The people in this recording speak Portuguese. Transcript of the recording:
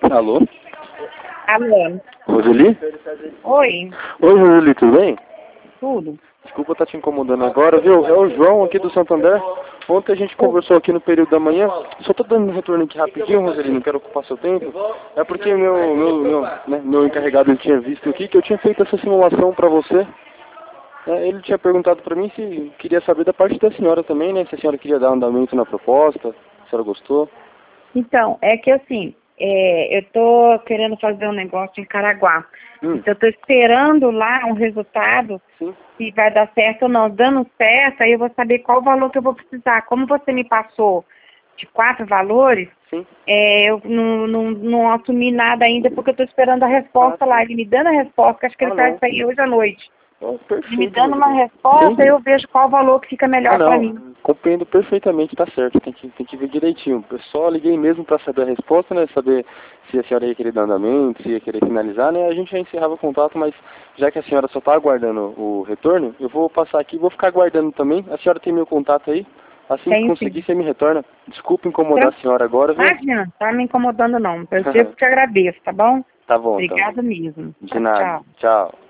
Alô? Alô? Roseli? Oi, Oi, Roseli, tudo bem? tudo? Desculpa estar te incomodando agora, viu? É o João aqui do Santander. Ontem a gente conversou aqui no período da manhã. Só tô dando um retorno aqui rapidinho, Roseli, não quero ocupar seu tempo. É porque meu encarregado ele tinha visto aqui que eu tinha feito essa simulação para você. Ele tinha perguntado para mim se queria saber da parte da senhora também, né? Se a senhora queria dar andamento na proposta, se a senhora gostou. Então, é que assim, eu tô querendo fazer um negócio em Caraguá. Então, eu tô esperando lá um resultado, Sim. se vai dar certo ou não. Dando certo, aí eu vou saber qual o valor que eu vou precisar. Como você me passou de 4 valores, Sim. eu não assumi nada ainda, porque eu tô esperando a resposta lá. Ele me dando a resposta, que acho que ele vai sair hoje à noite. Oh, Ele me perfeito, dando uma Roseli. resposta, Sim. eu vejo qual valor que fica melhor para mim. Compreendo perfeitamente, tá certo, tem que ver direitinho. Eu só liguei mesmo para saber a resposta, né, saber se a senhora ia querer dar andamento, se ia querer finalizar, né, a gente já encerrava o contato, mas já que a senhora só está aguardando o retorno, eu vou passar aqui e vou ficar aguardando também. A senhora tem meu contato aí? Assim que Tenho conseguir, sim. você me retorna. Desculpa incomodar a senhora agora, viu? Imagina, tá me incomodando não. Eu sempre te agradeço, tá bom? Tá bom, então. Obrigada mesmo. De Tchau, nada. tchau. Tchau.